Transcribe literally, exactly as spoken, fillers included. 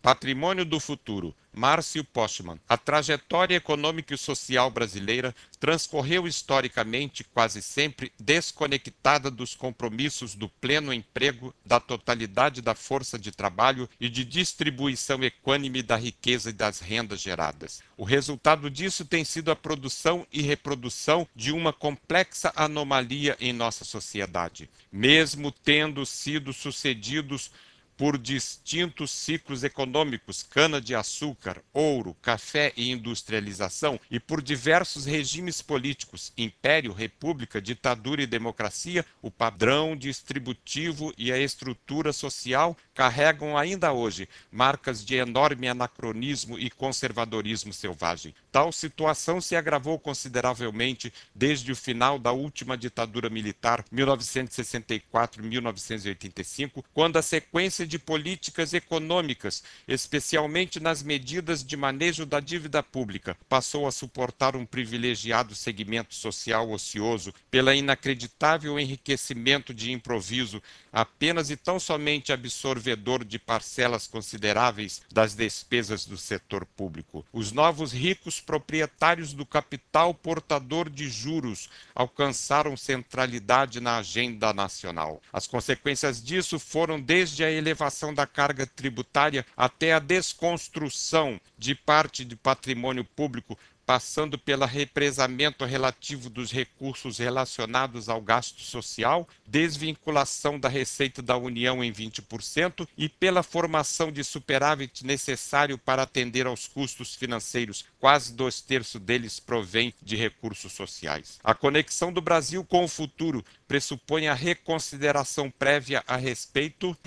Patrimônio do Futuro, Márcio Postman. A trajetória econômica e social brasileira transcorreu historicamente quase sempre desconectada dos compromissos do pleno emprego, da totalidade da força de trabalho e de distribuição equânime da riqueza e das rendas geradas. O resultado disso tem sido a produção e reprodução de uma complexa anomalia em nossa sociedade, mesmo tendo sido sucedidos por distintos ciclos econômicos, cana-de-açúcar, ouro, café e industrialização, e por diversos regimes políticos, império, república, ditadura e democracia, o padrão distributivo e a estrutura social carregam ainda hoje marcas de enorme anacronismo e conservadorismo selvagem. Tal situação se agravou consideravelmente desde o final da última ditadura militar, mil novecentos e sessenta e quatro a mil novecentos e oitenta e cinco, quando a sequência de políticas econômicas, especialmente nas medidas de manejo da dívida pública, passou a suportar um privilegiado segmento social ocioso pela inacreditável enriquecimento de improviso, apenas e tão somente absorvedor de parcelas consideráveis das despesas do setor público. Os novos ricos proprietários do capital portador de juros alcançaram centralidade na agenda nacional. As consequências disso foram desde a elevação da carga tributária até a desconstrução de parte de patrimônio público, passando pelo represamento relativo dos recursos relacionados ao gasto social, desvinculação da receita da União em vinte por cento e pela formação de superávit necessário para atender aos custos financeiros. Quase dois terços deles provém de recursos sociais. A conexão do Brasil com o futuro pressupõe a reconsideração prévia a respeito